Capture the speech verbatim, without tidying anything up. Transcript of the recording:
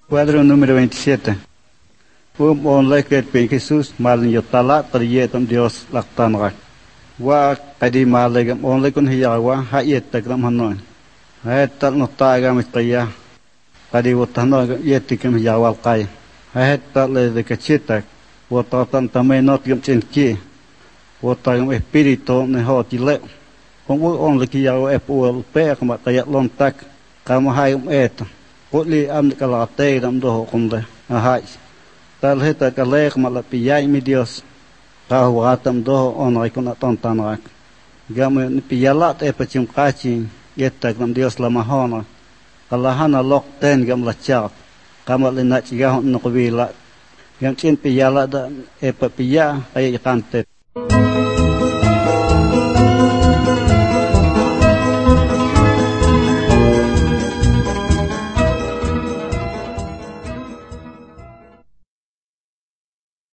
Cuadro número veintisiete. Um on leket pe Jesus malin yotala triyetam Dios laktanrak. Wa kadi malegam on lekun hiyawa hayet takram hanon. Hayet tal notaga mitaya. Kadi wotano yetikam hiyawal kai. Hayet tal le kachitak. Wotatan tamay not gam chenki. Wotagam espirito ne hotile. Kung on lekiyaw epul pe kamatayat lontak kamahayum et. Kuli am kalate dam doho kumde. Ahai. Tal heta kalek malapiyay mi Dios. Kahuatam doho onay kun aton tanrak. Gam piyalat e pachim kachi yetak nam Dios lamahona. Kalahana lok ten gam lachat. Kamal linach gahon nukubila. Gam chin piyala da e papiya ay kante.